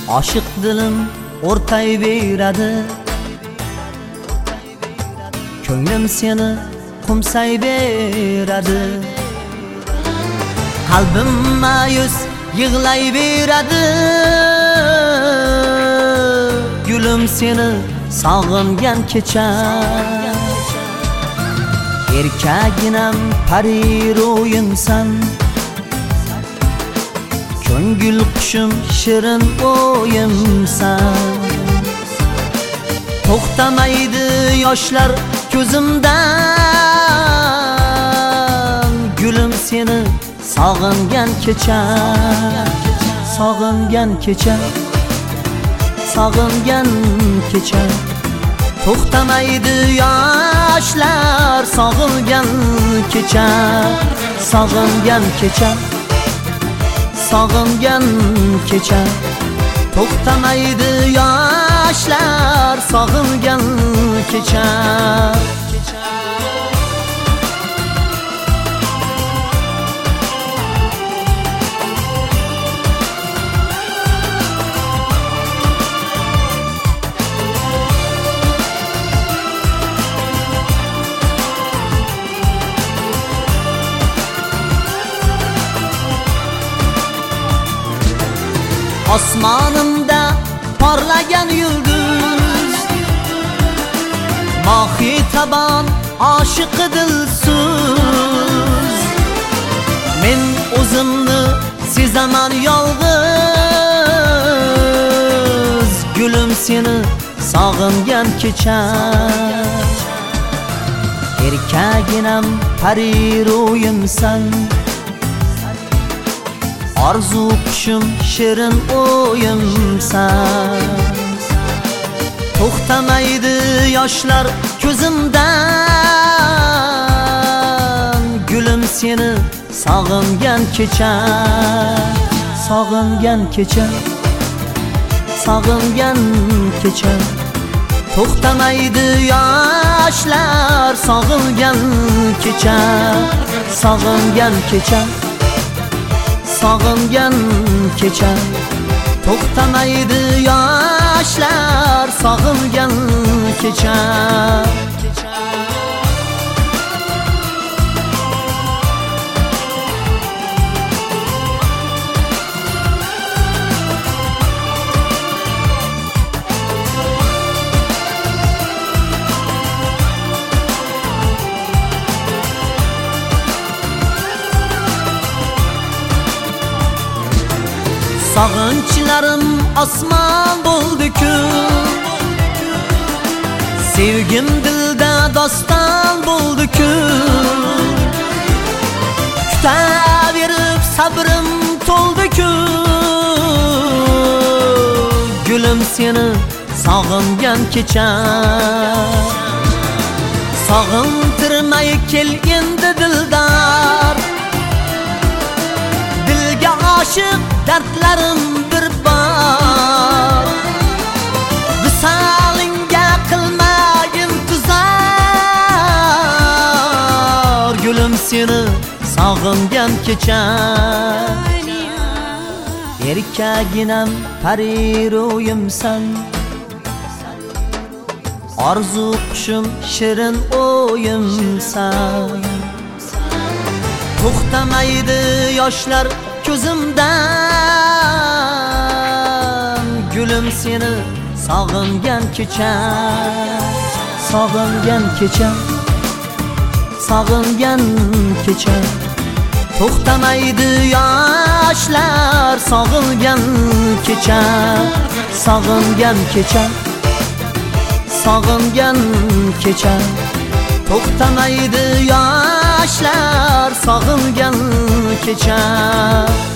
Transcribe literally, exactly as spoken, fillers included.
Aşık dilim o'rtayveradi, ko'nglim seni qumsayveradi. Qalbim ma'yus yig'layveradi, gulim seni sog'ingan kecha. Erkaginam pariro'yimsan, ko'ngil qushim shirin o'yimsan. To'xtamaydi yoshlar ko'zimdan, gulim seni sog'ingan kecha. Sog'ingan kecha, sog'ingan kecha. To'xtamaydi yoshlar sog'ingan kecha. Sog'ingan kecha, sog'ingan kecha. To'xtamaydi yoshlar sog'ingan kecha. Osmonimda parlagan yulduz, mohi taban oshiq dilsuz. Men o'zimni sezaman yolg'iz, gulim seni sog'ingan kecha. Erkaginam pariro'yimsan, arzu qushim shirin o'yimsan. To'xtamaydi yoshlar ko'zimdan, gulim seni sog'ingan kecha. Sog'ingan kecha, sog'ingan kecha. To'xtamaydi yoshlar sog'ingan kecha. Sog'ingan kecha, sog'ingan kecha. To'xtamaydi yoshlar sog'ingan kecha. Sog'inchlarim osmon bo'ldi-ku, sevgim dilda doston bo'ldi-ku. Kutaverib sabrim to'ldi-ku, gulim seni sog'ingan kecha. Sog'intirmay kel endi dildor, dilga oshiq dardlarim bir bor. Visolingga qilma intizor, gulim seni sog'ingan kecha. Erkaginam pariro'yimsan, arzu qushim shirin o'yimsan. To'xtamaydi yoshlar ko'zimdan, gulim seni sog'ingan kecha. Sog'ingan kecha, sog'ingan kecha. To'xtamaydi yoshlar sog'ingan kecha. Sog'ingan kecha, sog'ingan kecha. To'xtamaydi yoshlar sog'ingan kecha.